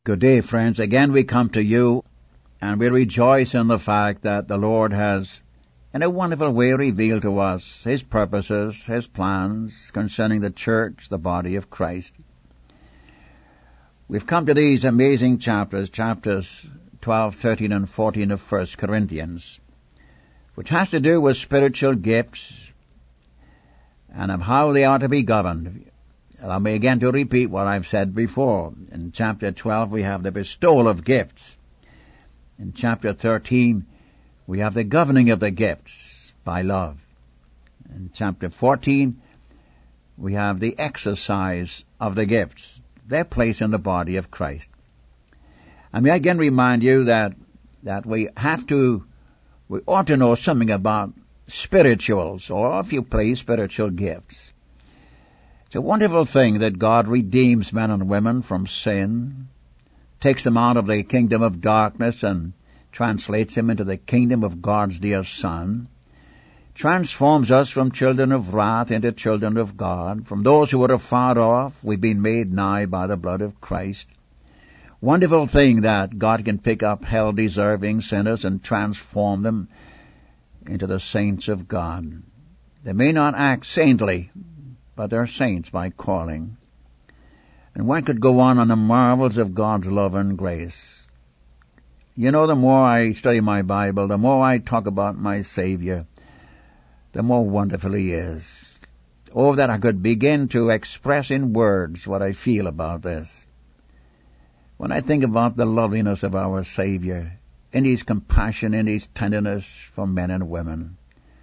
Good day, friends. Again we come to you, and we rejoice in the fact that the Lord has, in a wonderful way, revealed to us His purposes, His plans concerning the church, the body of Christ. We've come to these amazing chapters 12, 13, and 14 of 1 Corinthians, which has to do with spiritual gifts and of how they are to be governed. Allow me again to repeat what I've said before. In chapter 12 we have the bestowal of gifts. In chapter 13 we have the governing of the gifts by love. In chapter 14 we have the exercise of the gifts, their place in the body of Christ. And may I again remind you that we ought to know something about spirituals, or if you please, spiritual gifts. It's a wonderful thing that God redeems men and women from sin, takes them out of the kingdom of darkness and translates them into the kingdom of God's dear Son, transforms us from children of wrath into children of God. From those who were afar off, we've been made nigh by the blood of Christ. Wonderful thing that God can pick up hell-deserving sinners and transform them into the saints of God. They may not act saintly, but they're saints by calling. And one could go on the marvels of God's love and grace. You know, the more I study my Bible, the more I talk about my Savior, the more wonderful He is. Oh, that I could begin to express in words what I feel about this. When I think about the loveliness of our Savior, in His compassion, in His tenderness for men and women.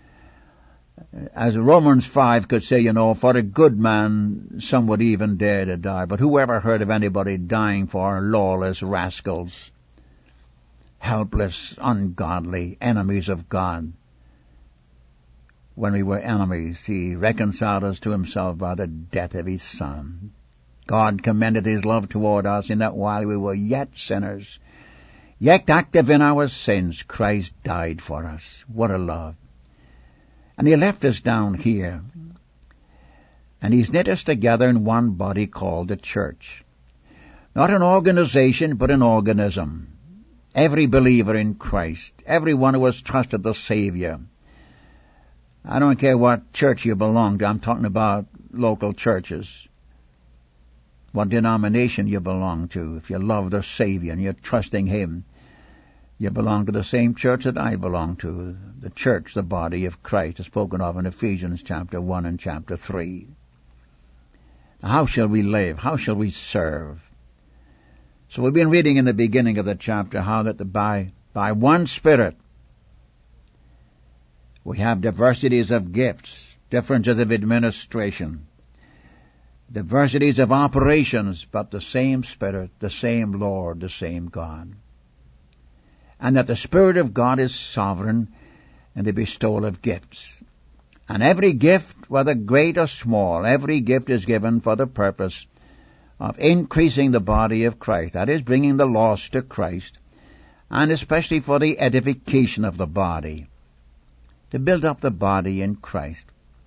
As Romans 5 could say, for a good man, some would even dare to die. But who ever heard of anybody dying for lawless rascals, helpless, ungodly, enemies of God? When we were enemies, He reconciled us to Himself by the death of His Son. God commended His love toward us in that while we were yet sinners, yet active in our sins, Christ died for us. What a love. And He left us down here. And He's knit us together in one body called the church. Not an organization, but an organism. Every believer in Christ. Everyone who has trusted the Savior. I don't care what church you belong to. I'm talking about local churches. What denomination you belong to. If you love the Savior and you're trusting Him, you belong to the same church that I belong to, the church, the body of Christ, is spoken of in Ephesians chapter 1 and chapter 3. How shall we live? How shall we serve? So we've been reading in the beginning of the chapter how that by one Spirit we have diversities of gifts, differences of administration, diversities of operations, but the same Spirit, the same Lord, the same God. And that the Spirit of God is sovereign in the bestowal of gifts. And every gift, whether great or small, every gift is given for the purpose of increasing the body of Christ. That is, bringing the lost to Christ, and especially for the edification of the body, to build up the body in Christ.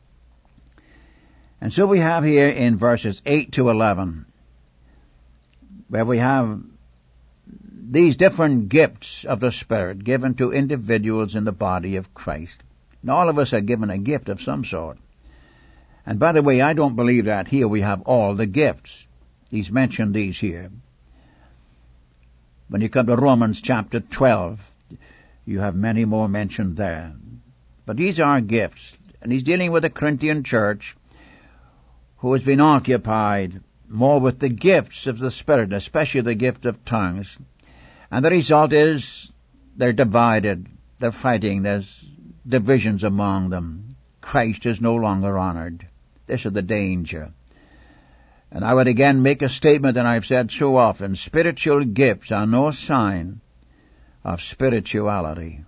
And so we have here in verses 8 to 11, where we have these different gifts of the Spirit given to individuals in the body of Christ. And all of us are given a gift of some sort. And by the way, I don't believe that here we have all the gifts. He's mentioned these here. When you come to Romans chapter 12, you have many more mentioned there. But these are gifts. And he's dealing with the Corinthian church who has been occupied more with the gifts of the Spirit, especially the gift of tongues. And the result is they're divided, they're fighting, there's divisions among them. Christ is no longer honored. This is the danger. And I would again make a statement that I've said so often. Spiritual gifts are no sign of spirituality.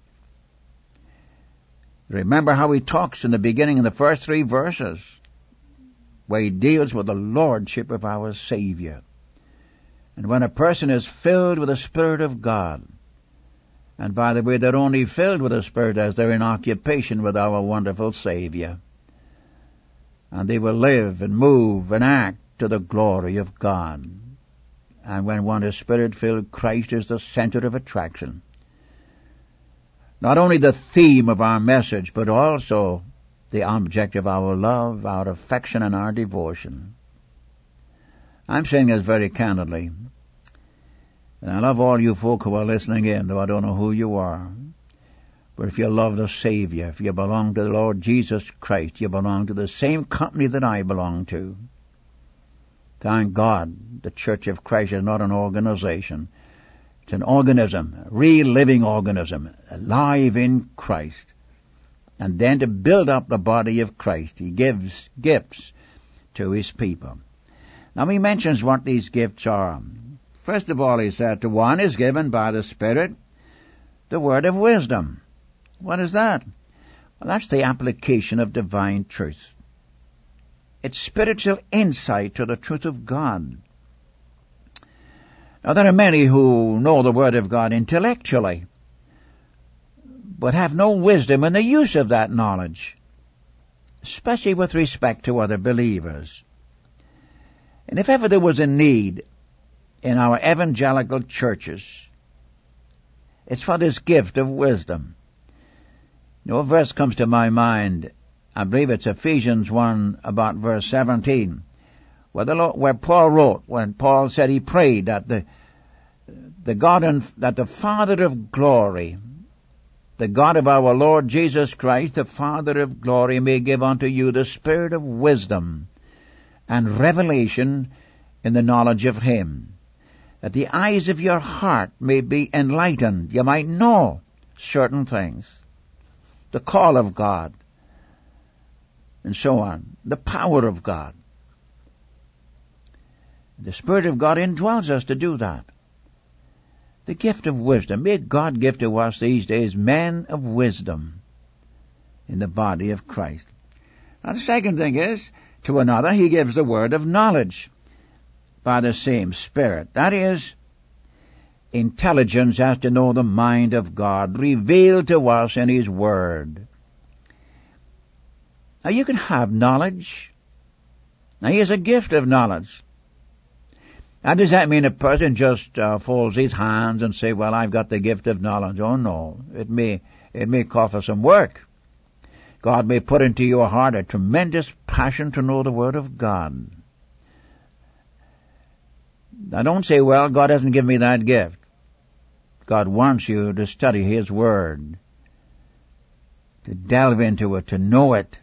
Remember how he talks in the beginning in the first 3 verses, where he deals with the lordship of our Savior. And when a person is filled with the Spirit of God, and by the way, they're only filled with the Spirit as they're in occupation with our wonderful Savior, and they will live and move and act to the glory of God. And when one is Spirit-filled, Christ is the center of attraction. Not only the theme of our message, but also the object of our love, our affection, and our devotion. I'm saying this very candidly. And I love all you folk who are listening in, though I don't know who you are. But if you love the Savior, if you belong to the Lord Jesus Christ, you belong to the same company that I belong to. Thank God the Church of Christ is not an organization. It's an organism, a real living organism, alive in Christ. And then to build up the body of Christ, He gives gifts to His people. Now He mentions what these gifts are. First of all, He said, to one is given by the Spirit the word of wisdom. What is that? Well, that's the application of divine truth. It's spiritual insight to the truth of God. Now, there are many who know the Word of God intellectually, but have no wisdom in the use of that knowledge, especially with respect to other believers. And if ever there was a need in our evangelical churches, it's for this gift of wisdom. You know, a verse comes to my mind. I believe it's Ephesians 1, about verse 17, where Paul wrote, when Paul said he prayed that that the Father of glory, the God of our Lord Jesus Christ, the Father of glory, may give unto you the spirit of wisdom and revelation in the knowledge of Him, that the eyes of your heart may be enlightened, you might know certain things, the call of God, and so on, the power of God. The Spirit of God indwells us to do that. The gift of wisdom. May God give to us these days men of wisdom in the body of Christ. Now the second thing is, to another He gives the word of knowledge by the same Spirit. That is, intelligence as to know the mind of God, revealed to us in His Word. Now you can have knowledge. Now here's a gift of knowledge. Now does that mean a person just folds his hands and say, well, I've got the gift of knowledge? Oh no, it may call for some work. God may put into your heart a tremendous passion to know the Word of God. Now don't say, well, God hasn't given me that gift. God wants you to study His Word, to delve into it, to know it,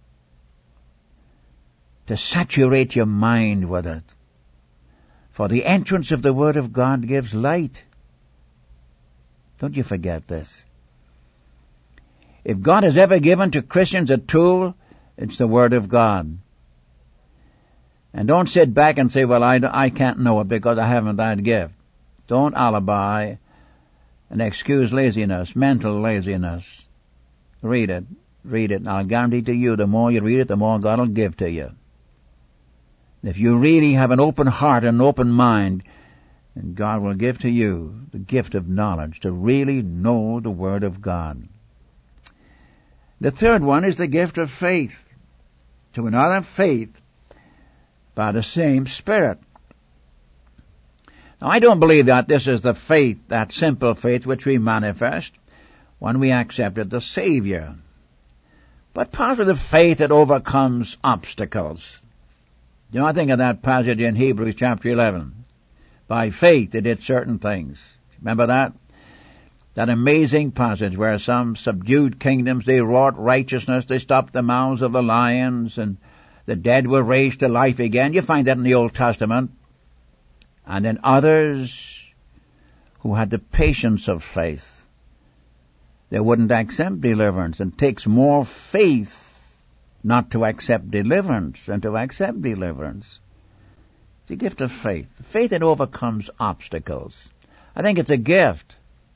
to saturate your mind with it. For the entrance of the Word of God gives light. Don't you forget this. If God has ever given to Christians a tool, it's the Word of God. And don't sit back and say, well, I can't know it because I haven't that gift. Don't alibi and excuse laziness, mental laziness. Read it. And I'll guarantee to you, the more you read it, the more God will give to you. If you really have an open heart and an open mind, then God will give to you the gift of knowledge to really know the Word of God. The third one is the gift of faith. To another, faith by the same Spirit. Now, I don't believe that this is the faith, that simple faith which we manifest when we accepted the Savior, but positive faith that overcomes obstacles. You know, I think of that passage in Hebrews chapter 11. By faith they did certain things. Remember that? That amazing passage where some subdued kingdoms, they wrought righteousness, they stopped the mouths of the lions, and the dead were raised to life again. You find that in the Old Testament. And then others who had the patience of faith. They wouldn't accept deliverance. It takes more faith not to accept deliverance than to accept deliverance. It's a gift of faith. Faith that overcomes obstacles. I think it's a gift.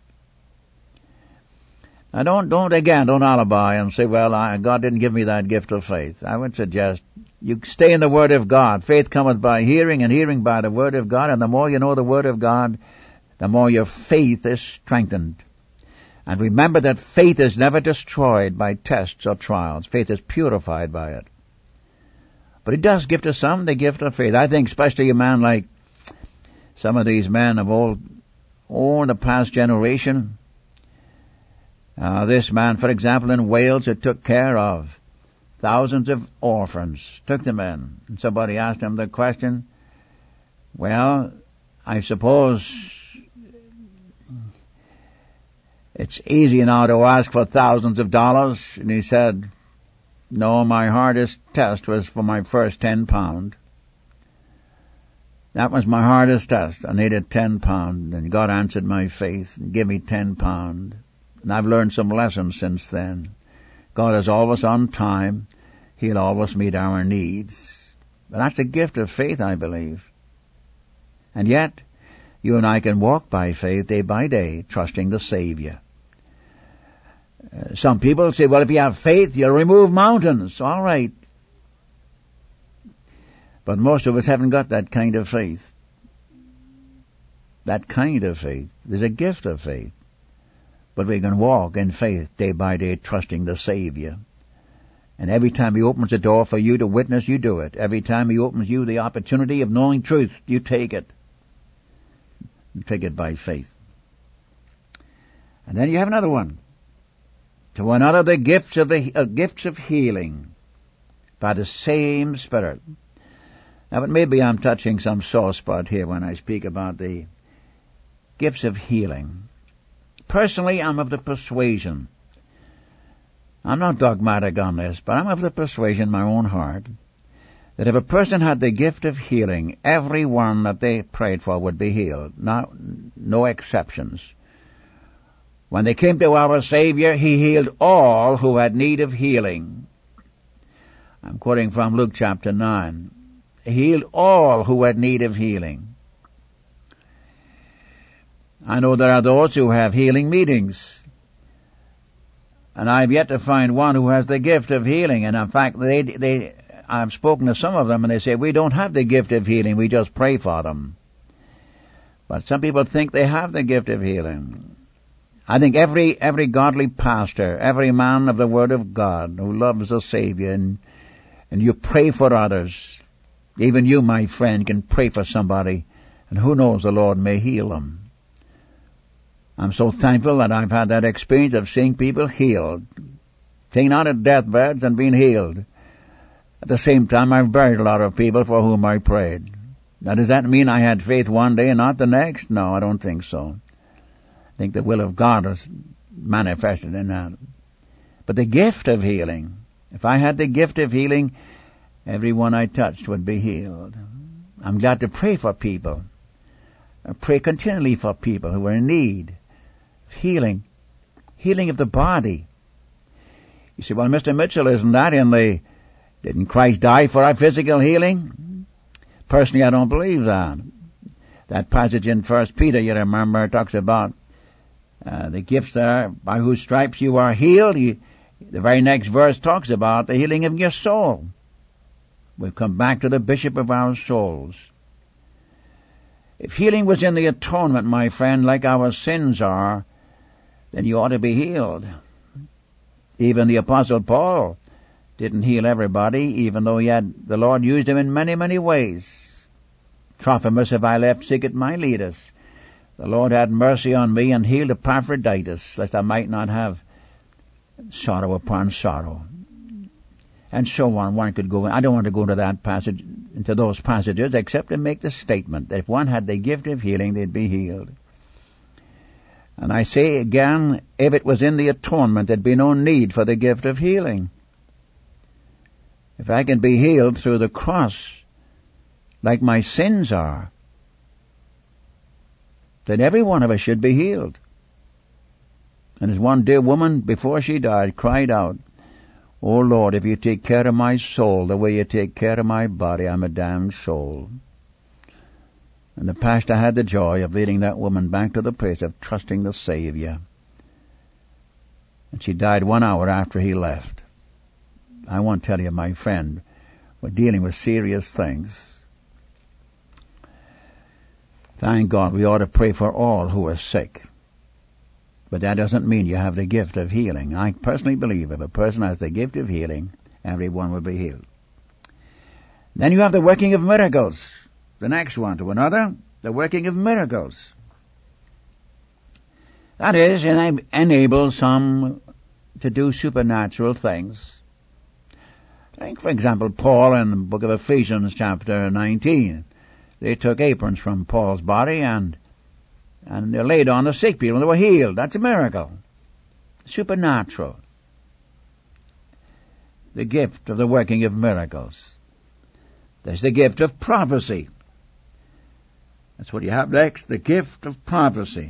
Now don't alibi and say, well, God didn't give me that gift of faith. I would suggest you stay in the Word of God. Faith cometh by hearing, and hearing by the Word of God. And the more you know the Word of God, the more your faith is strengthened. And remember that faith is never destroyed by tests or trials. Faith is purified by it. But it does give to some the gift of faith. I think especially a man like Some of these men of old, the past generation, this man, for example, in Wales, that took care of thousands of orphans, took them in. And somebody asked him the question, well, I suppose it's easy now to ask for thousands of dollars. And he said, no, my hardest test was for my first £10. That was my hardest test. I needed £10, and God answered my faith and gave me £10. And I've learned some lessons since then. God is always on time. He'll always meet our needs. But that's a gift of faith, I believe. And yet, you and I can walk by faith day by day, trusting the Savior. Some people say, well, if you have faith, you'll remove mountains. All right. But most of us haven't got that kind of faith. That kind of faith. There's a gift of faith. But we can walk in faith day by day, trusting the Savior. And every time He opens a door for you to witness, you do it. Every time He opens you the opportunity of knowing truth, you take it. You take it by faith. And then you have another one. To another the gifts of healing by the same Spirit. Now, but maybe I'm touching some sore spot here when I speak about the gifts of healing. Personally, I'm of the persuasion, I'm not dogmatic on this, but I'm of the persuasion in my own heart that if a person had the gift of healing, every one that they prayed for would be healed. No exceptions. When they came to our Savior, He healed all who had need of healing. I'm quoting from Luke chapter 9. He healed all who had need of healing. I know there are those who have healing meetings, and I've yet to find one who has the gift of healing. And in fact, I've spoken to some of them, and they say, we don't have the gift of healing, we just pray for them. But some people think they have the gift of healing. I think every godly pastor, every man of the Word of God who loves the Savior, and you pray for others, even you, my friend, can pray for somebody, and who knows, the Lord may heal them. I'm so thankful that I've had that experience of seeing people healed, taken out of deathbeds and being healed. At the same time, I've buried a lot of people for whom I prayed. Now, does that mean I had faith one day and not the next? No, I don't think so. I think the will of God is manifested in that. But the gift of healing, if I had the gift of healing, everyone I touched would be healed. I'm glad to pray for people. I pray continually for people who are in need of healing of the body. You say, well, Mr. Mitchell, isn't that didn't Christ die for our physical healing? Personally, I don't believe that. That passage in 1 Peter, you remember, talks about the gifts there, by whose stripes you are healed. The very next verse talks about the healing of your soul. We've come back to the bishop of our souls. If healing was in the atonement, my friend, like our sins are, then you ought to be healed. Even the Apostle Paul didn't heal everybody, even though the Lord used him in many, many ways. Trophimus have I left sick at Miletus. The Lord had mercy on me and healed Epaphroditus, lest I might not have sorrow upon sorrow. And so on. One could go. I don't want to go into those passages, except to make the statement that if one had the gift of healing, they'd be healed. And I say again, if it was in the atonement, there'd be no need for the gift of healing. If I can be healed through the cross, like my sins are, then every one of us should be healed. And as one dear woman, before she died, cried out, "Oh Lord, if you take care of my soul the way you take care of my body, I'm a damned soul." And the pastor had the joy of leading that woman back to the place of trusting the Savior. And she died 1 hour after he left. I want to tell you, my friend, we're dealing with serious things. Thank God we ought to pray for all who are sick. But that doesn't mean you have the gift of healing. I personally believe if a person has the gift of healing, everyone will be healed. Then you have the working of miracles. The next one, to another, the working of miracles. That is, enable some to do supernatural things. Take, for example, Paul in the book of Ephesians chapter 19. They took aprons from Paul's body and they laid on the sick people and they were healed. That's a miracle. Supernatural. The gift of the working of miracles. There's the gift of prophecy. That's what you have next, the gift of prophecy.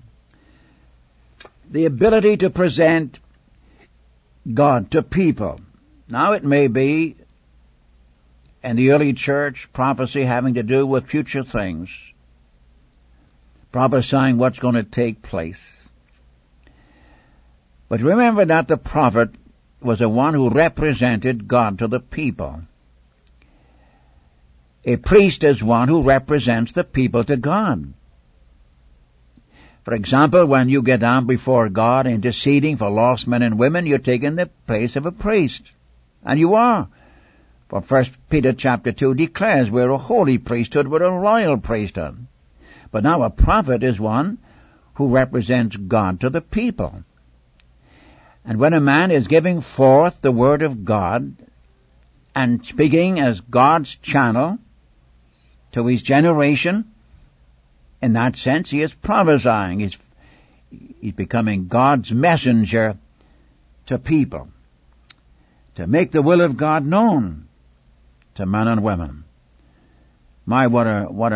The ability to present God to people. Now it may be, in the early church, prophecy having to do with future things, prophesying what's going to take place. But remember that the prophet was the one who represented God to the people. A priest is one who represents the people to God. For example, when you get down before God interceding for lost men and women, you're taking the place of a priest. And you are. For 1 Peter chapter 2 declares we're a holy priesthood, we're a royal priesthood. But now a prophet is one who represents God to the people. And when a man is giving forth the word of God and speaking as God's channel to his generation, in that sense he is prophesying. He's becoming God's messenger to people, to make the will of God known to men and women. My, what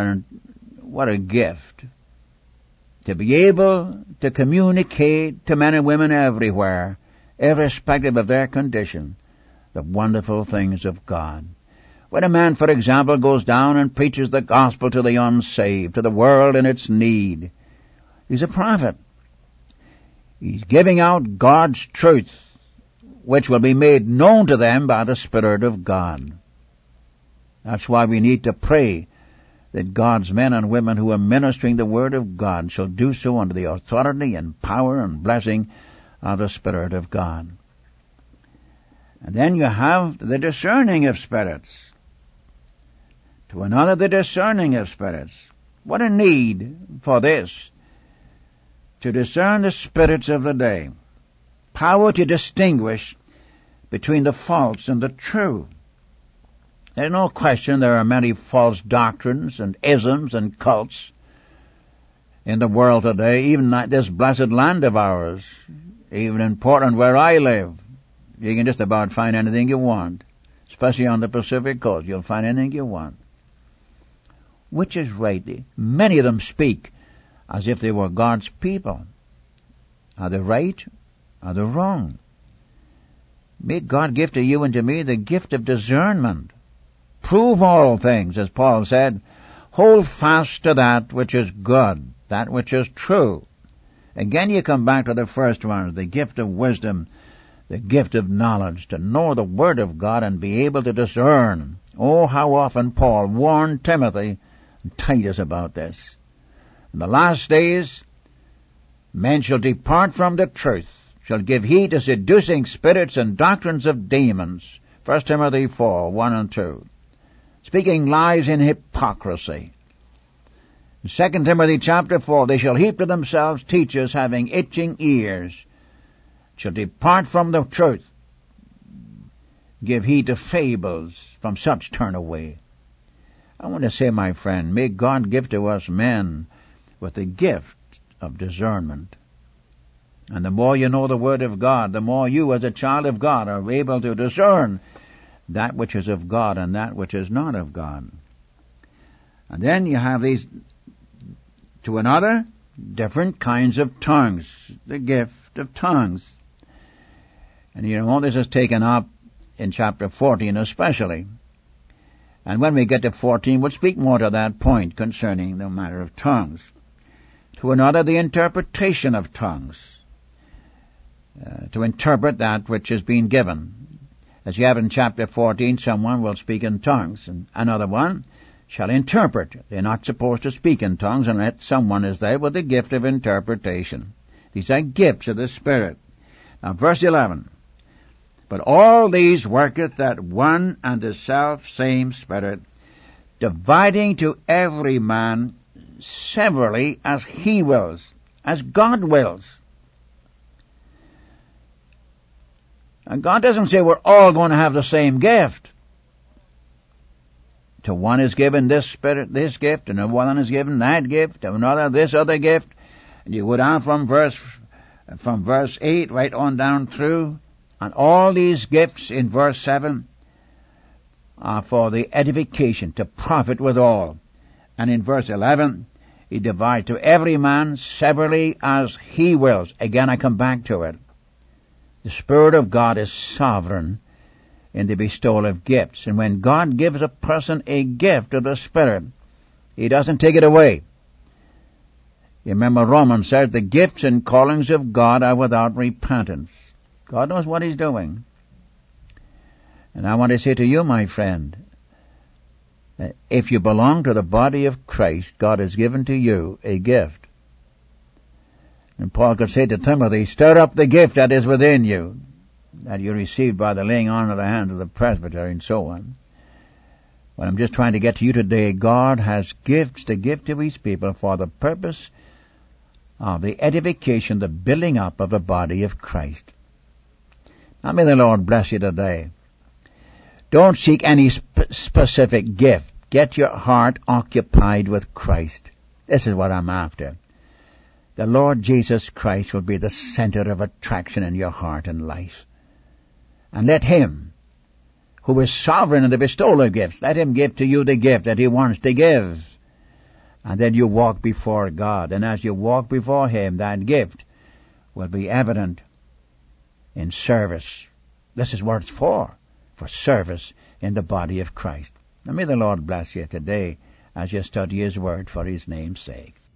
a gift to be able to communicate to men and women everywhere, irrespective of their condition, the wonderful things of God. When a man, for example, goes down and preaches the gospel to the unsaved, to the world in its need, he's a prophet. He's giving out God's truth, which will be made known to them by the Spirit of God. That's why we need to pray that God's men and women who are ministering the Word of God shall do so under the authority and power and blessing of the Spirit of God. And then you have the discerning of spirits. To another, the discerning of spirits. What a need for this. To discern the spirits of the day. Power to distinguish between the false and the true. There's no question there are many false doctrines and isms and cults in the world today, even like this blessed land of ours, even in Portland where I live. You can just about find anything you want, especially on the Pacific Coast. You'll find anything you want. Which is right? Many of them speak as if they were God's people. Are they right? Are they wrong? May God give to you and to me the gift of discernment. Prove all things, as Paul said. Hold fast to that which is good, that which is true. Again you come back to the first one, the gift of wisdom, the gift of knowledge, to know the Word of God and be able to discern. Oh, how often Paul warned Timothy and Titus about this. In the last days, men shall depart from the truth, shall give heed to seducing spirits and doctrines of demons. 1 Timothy 4, 1 and 2. Speaking lies in hypocrisy. In 2 Timothy chapter 4, they shall heap to themselves teachers having itching ears, shall depart from the truth, give heed to fables, from such turn away. I want to say, my friend, may God give to us men with the gift of discernment. And the more you know the Word of God, the more you as a child of God are able to discern that which is of God and that which is not of God. And then you have these, to another, different kinds of tongues, the gift of tongues. And you know, this is taken up in chapter 14 especially. And when we get to 14, we'll speak more to that point concerning the matter of tongues. To another, the interpretation of tongues. To interpret that which is being given. As you have in chapter 14, someone will speak in tongues, and another one shall interpret. They're not supposed to speak in tongues unless someone is there with the gift of interpretation. These are gifts of the Spirit. Now, verse 11. But all these worketh that one and the self same Spirit, dividing to every man severally as He wills, as God wills. And God doesn't say we're all going to have the same gift. To one is given this Spirit, this gift, and to one is given that gift, to another this other gift. And you go down from verse 8 right on down through. And all these gifts in verse 7 are for the edification, to profit withal. And in verse 11, He divides to every man severally as He wills. Again, I come back to it. The Spirit of God is sovereign in the bestowal of gifts. And when God gives a person a gift of the Spirit, He doesn't take it away. You remember Romans says the gifts and callings of God are without repentance. God knows what He's doing. And I want to say to you, my friend, that if you belong to the body of Christ, God has given to you a gift. And Paul could say to Timothy, stir up the gift that is within you, that you received by the laying on of the hands of the presbytery, and so on. But I'm just trying to get to you today. God has gifts to give to His people for the purpose of the edification, the building up of the body of Christ. Now may the Lord bless you today. Don't seek any specific gift. Get your heart occupied with Christ. This is what I'm after. The Lord Jesus Christ will be the center of attraction in your heart and life. And let Him, who is sovereign in the bestowal of gifts, let Him give to you the gift that He wants to give. And then you walk before God. And as you walk before Him, that gift will be evident in service. This is what it's for service in the body of Christ. Now may the Lord bless you today as you study His Word for His name's sake.